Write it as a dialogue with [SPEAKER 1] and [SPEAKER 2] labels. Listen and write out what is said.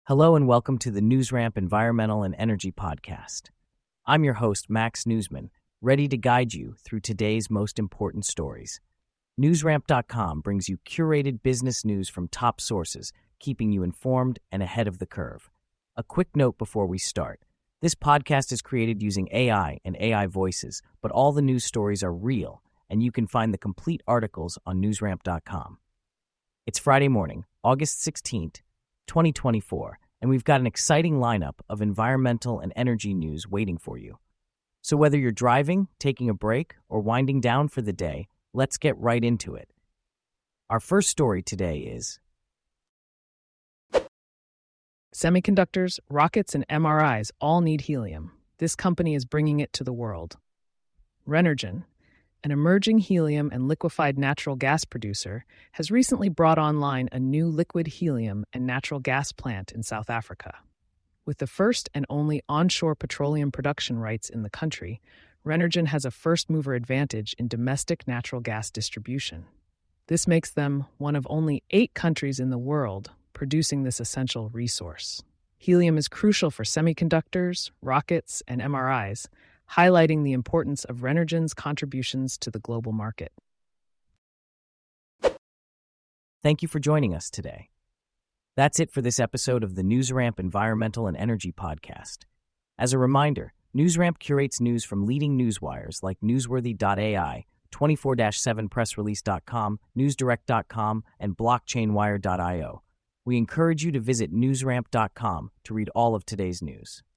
[SPEAKER 1] Hello and welcome to the NewsRamp Environmental and Energy Podcast. I'm your host, Max Newsman, ready to guide you through today's most important stories. NewsRamp.com brings you curated business news from top sources, keeping you informed and ahead of the curve. A quick note before we start. This podcast is created using AI and AI voices, but all the news stories are real, and you can find the complete articles on NewsRamp.com. It's Friday morning, August 16th, 2024, and we've got an exciting lineup of environmental and energy news waiting for you. So whether you're driving, taking a break, or winding down for the day, let's get right into it. Our first story today is
[SPEAKER 2] Semiconductors, rockets, and MRIs all need helium. This company is bringing it to the world. Renergen, an emerging helium and liquefied natural gas producer, has recently brought online a new liquid helium and natural gas plant in South Africa. With the first and only onshore petroleum production rights in the country, Renergen has a first-mover advantage in domestic natural gas distribution. This makes them one of only 8 countries in the world producing this essential resource. Helium is crucial for semiconductors, rockets, and MRIs, highlighting the importance of Renergen's contributions to the global market.
[SPEAKER 1] Thank you for joining us today. That's it for this episode of the NewsRamp Environmental and Energy Podcast. As a reminder, NewsRamp curates news from leading newswires like Newsworthy.ai, 24/7pressrelease.com, NewsDirect.com, and BlockchainWire.io. We encourage you to visit NewsRamp.com to read all of today's news.